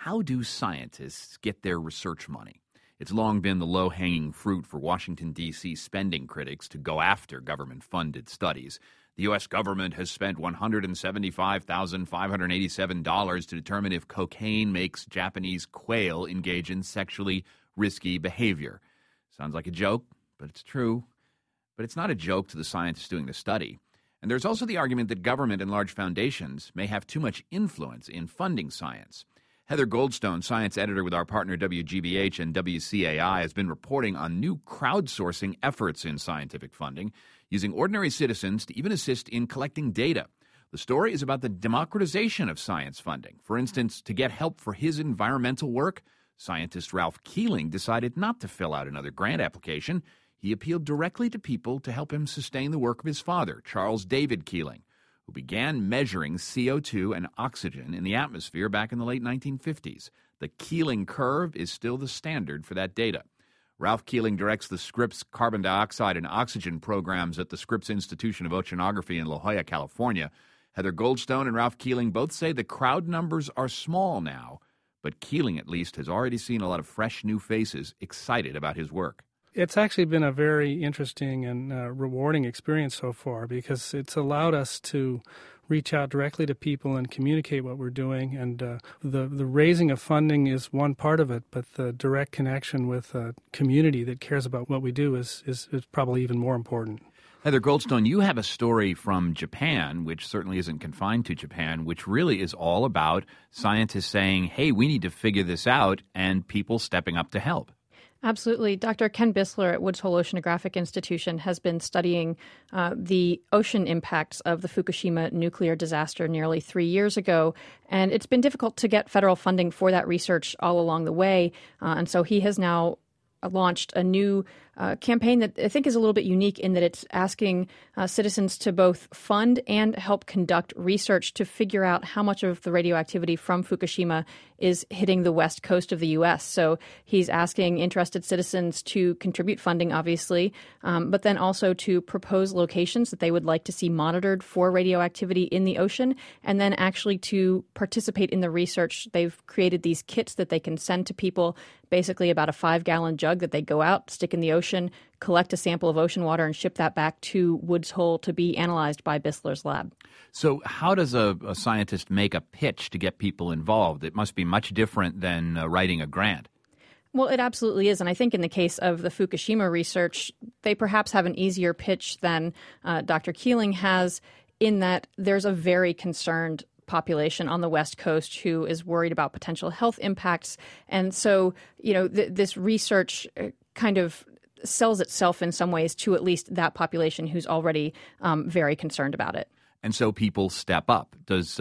How do scientists get their research money? It's long been the low-hanging fruit for Washington, D.C. spending critics to go after government-funded studies. The U.S. government has spent $175,587 to determine if cocaine makes Japanese quail engage in sexually risky behavior. Sounds like a joke, but it's true. But it's not a joke to the scientists doing the study. And there's also the argument that government and large foundations may have too much influence in funding science. Heather Goldstone, science editor with our partner WGBH and WCAI, has been reporting on new crowdsourcing efforts in scientific funding, using ordinary citizens to even assist in collecting data. The story is about the democratization of science funding. For instance, to get help for his environmental work, scientist Ralph Keeling decided not to fill out another grant application. He appealed directly to people to help him sustain the work of his father, Charles David Keeling, who began measuring CO2 and oxygen in the atmosphere back in the late 1950s. The Keeling curve is still the standard for that data. Ralph Keeling directs the Scripps carbon dioxide and oxygen programs at the Scripps Institution of Oceanography in La Jolla, California. Heather Goldstone and Ralph Keeling both say the crowd numbers are small now, but Keeling at least has already seen a lot of fresh new faces excited about his work. It's actually been a very interesting and rewarding experience so far because it's allowed us to reach out directly to people and communicate what we're doing. And the raising of funding is one part of it, but the direct connection with a community that cares about what we do is probably even more important. Heather Goldstone, you have a story from Japan, which certainly isn't confined to Japan, which really is all about scientists saying, hey, we need to figure this out, and people stepping up to help. Absolutely. Dr. Ken Bissler at Woods Hole Oceanographic Institution has been studying the ocean impacts of the Fukushima nuclear disaster nearly 3 years ago. And it's been difficult to get federal funding for that research all along the way. And so he has now launched a new campaign that I think is a little bit unique in that it's asking citizens to both fund and help conduct research to figure out how much of the radioactivity from Fukushima is hitting the west coast of the U.S. So he's asking interested citizens to contribute funding, obviously, but then also to propose locations that they would like to see monitored for radioactivity in the ocean, and then actually to participate in the research. They've created these kits that they can send to people, basically about a 5-gallon jug that they go out, stick in the ocean, collect a sample of ocean water, and ship that back to Woods Hole to be analyzed by Bissler's lab. So how does a scientist make a pitch to get people involved? It must be much different than writing a grant. Well, it absolutely is. And I think in the case of the Fukushima research, they perhaps have an easier pitch than Dr. Keeling has, in that there's a very concerned population on the West Coast who is worried about potential health impacts. And so, this research kind of sells itself in some ways to at least that population who's already very concerned about it. And so people step up. Does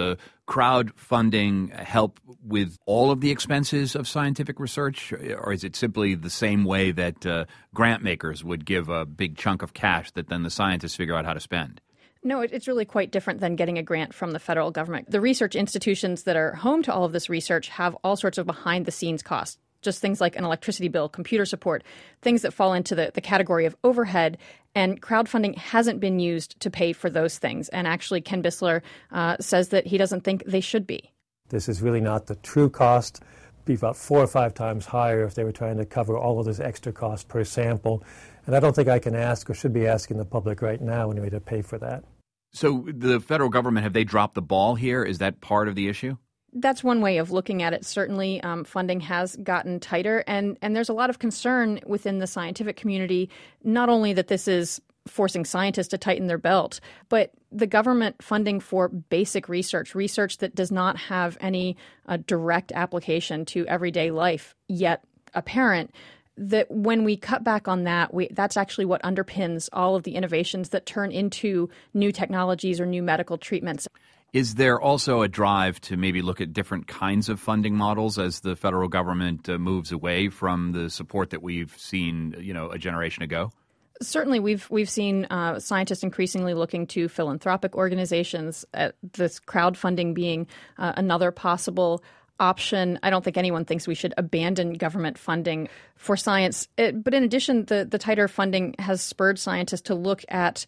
crowdfunding help with all of the expenses of scientific research, or is it simply the same way that grant makers would give a big chunk of cash that then the scientists figure out how to spend? No, it's really quite different than getting a grant from the federal government. The research institutions that are home to all of this research have all sorts of behind-the-scenes costs. Just things like an electricity bill, computer support, things that fall into the category of overhead. And crowdfunding hasn't been used to pay for those things. And actually, Ken Bissler says that he doesn't think they should be. This is really not the true cost. It'd be about 4 or 5 times higher if they were trying to cover all of this extra cost per sample. And I don't think I can ask or should be asking the public right now anyway to pay for that. So the federal government, have they dropped the ball here? Is that part of the issue? That's one way of looking at it. Certainly, funding has gotten tighter, and there's a lot of concern within the scientific community, not only that this is forcing scientists to tighten their belt, but the government funding for basic research that does not have any direct application to everyday life yet apparent. That when we cut back on that, that's actually what underpins all of the innovations that turn into new technologies or new medical treatments. Is there also a drive to maybe look at different kinds of funding models as the federal government moves away from the support that we've seen, a generation ago? Certainly, we've seen scientists increasingly looking to philanthropic organizations, this crowdfunding being another possible option. I don't think anyone thinks we should abandon government funding for science. But in addition, the tighter funding has spurred scientists to look at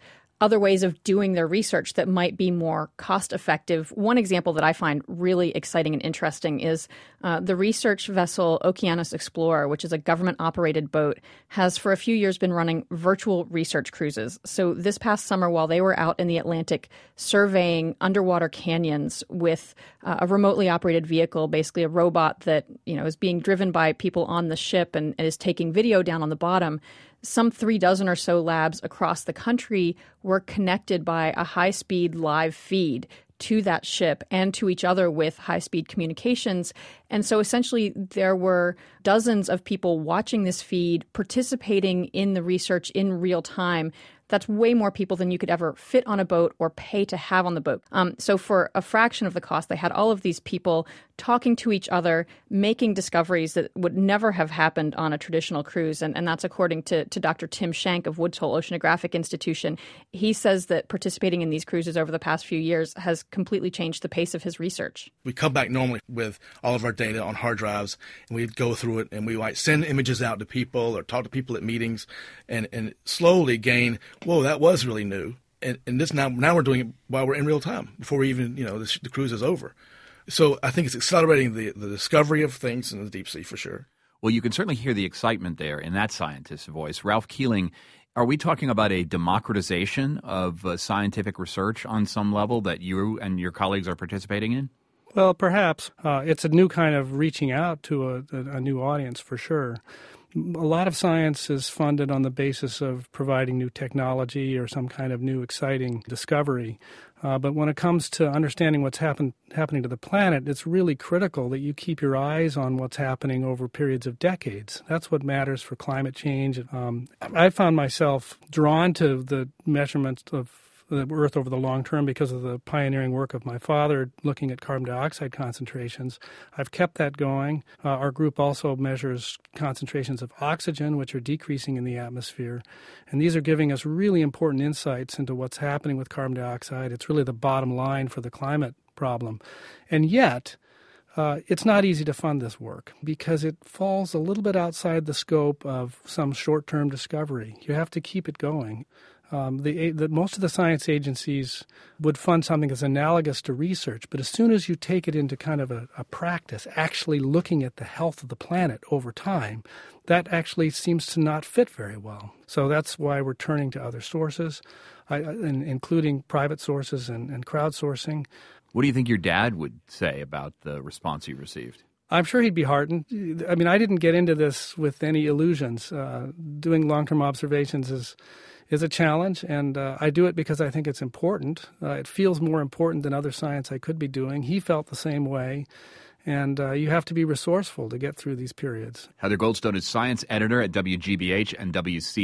other ways of doing their research that might be more cost effective. One example that I find really exciting and interesting is the research vessel Okeanos Explorer, which is a government-operated boat, has for a few years been running virtual research cruises. So this past summer, while they were out in the Atlantic surveying underwater canyons with a remotely operated vehicle, basically a robot that is being driven by people on the ship and is taking video down on the bottom, some 36 or so labs across the country were connected by a high-speed live feed to that ship and to each other with high-speed communications. And so essentially there were dozens of people watching this feed, participating in the research in real time. That's way more people than you could ever fit on a boat or pay to have on the boat. So for a fraction of the cost, they had all of these people talking to each other, making discoveries that would never have happened on a traditional cruise. And that's according to Dr. Tim Shank of Woods Hole Oceanographic Institution. He says that participating in these cruises over the past few years has completely changed the pace of his research. We come back normally with all of our data on hard drives, and we'd go through it, and we might send images out to people or talk to people at meetings and slowly gain, whoa, that was really new. And this now we're doing it while we're in real time, before we even, the cruise is over. So I think it's accelerating the discovery of things in the deep sea for sure. Well, you can certainly hear the excitement there in that scientist's voice. Ralph Keeling, are we talking about a democratization of scientific research on some level that you and your colleagues are participating in? Well, perhaps. It's a new kind of reaching out to a new audience for sure. A lot of science is funded on the basis of providing new technology or some kind of new exciting discovery. But when it comes to understanding what's happening to the planet, it's really critical that you keep your eyes on what's happening over periods of decades. That's what matters for climate change. I found myself drawn to the measurements of the Earth over the long term because of the pioneering work of my father looking at carbon dioxide concentrations. I've kept that going. Our group also measures concentrations of oxygen, which are decreasing in the atmosphere. And these are giving us really important insights into what's happening with carbon dioxide. It's really the bottom line for the climate problem. And yet, it's not easy to fund this work because it falls a little bit outside the scope of some short-term discovery. You have to keep it going. Most of the science agencies would fund something that's analogous to research, but as soon as you take it into kind of a practice, actually looking at the health of the planet over time, that actually seems to not fit very well. So that's why we're turning to other sources, including private sources and crowdsourcing. What do you think your dad would say about the response you received? I'm sure he'd be heartened. I mean, I didn't get into this with any illusions. Doing long-term observations is a challenge, and I do it because I think it's important. It feels more important than other science I could be doing. He felt the same way, and you have to be resourceful to get through these periods. Heather Goldstone is science editor at WGBH and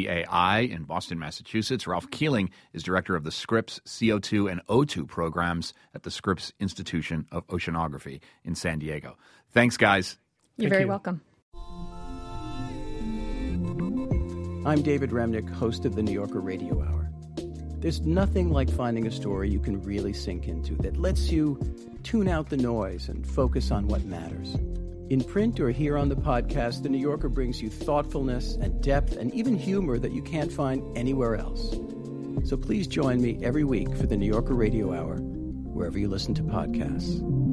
WCAI in Boston, Massachusetts. Ralph Keeling is director of the Scripps CO2 and O2 programs at the Scripps Institution of Oceanography in San Diego. Thanks, guys. You're very welcome. I'm David Remnick, host of the New Yorker Radio Hour. There's nothing like finding a story you can really sink into that lets you tune out the noise and focus on what matters. In print or here on the podcast, the New Yorker brings you thoughtfulness and depth and even humor that you can't find anywhere else. So please join me every week for the New Yorker Radio Hour, wherever you listen to podcasts.